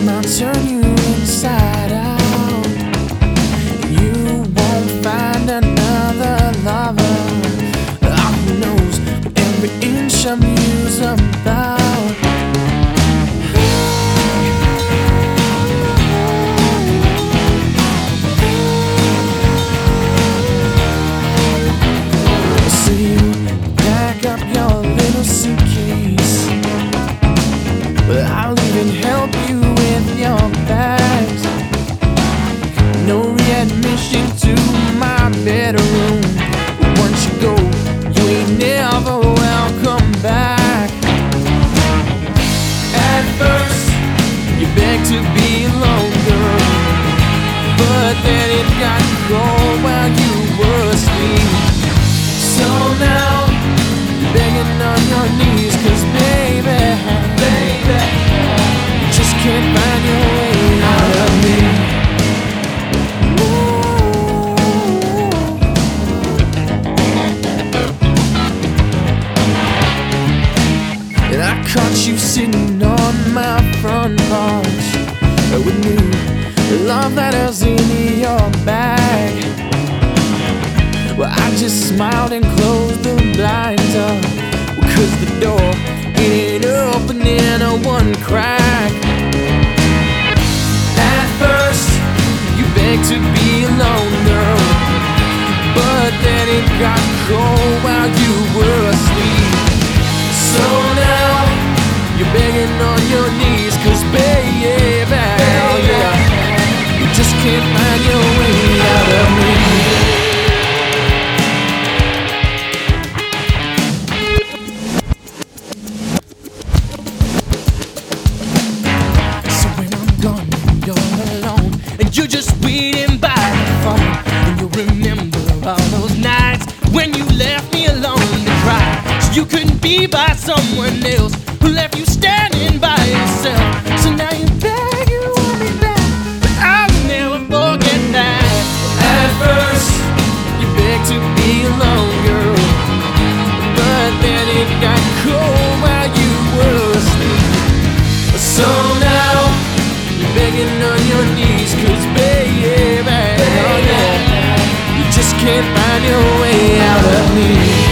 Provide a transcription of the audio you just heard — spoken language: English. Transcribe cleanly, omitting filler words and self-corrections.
I'll turn you inside out. You won't find another lover. Who knows what every inch of you's about. So you pack up your little suitcase. I'll even help you with your bags. No readmission to my bedroom. Once you go, you ain't never welcome back. At first, you begged to be alone, girl, but then it got cold while you were asleep. So now, you're begging on your knees, 'cause baby, you just can't find your way out of me. And I caught you sitting on my front porch with new love letters in your bag. Well, I just smiled and closed the blinds up, 'cause the door ain't opening a one crack. At first, you begged to be alone, girl, but then it got cold while you were asleep. So now, you're begging on your knees, 'cause baby, yeah, you just can't find your way out of me. You're alone, and you're just waiting by the phone, and you'll remember all those nights when you left me alone to cry, so you couldn't be by someone else who left you standing by yourself. So now you beg, you want me back, but I'll never forget that. At first, you begged to be alone, girl, but then it got cold while you were asleep. So now, begging on your knees, 'cause baby, oh yeah, you just can't find your way out of me.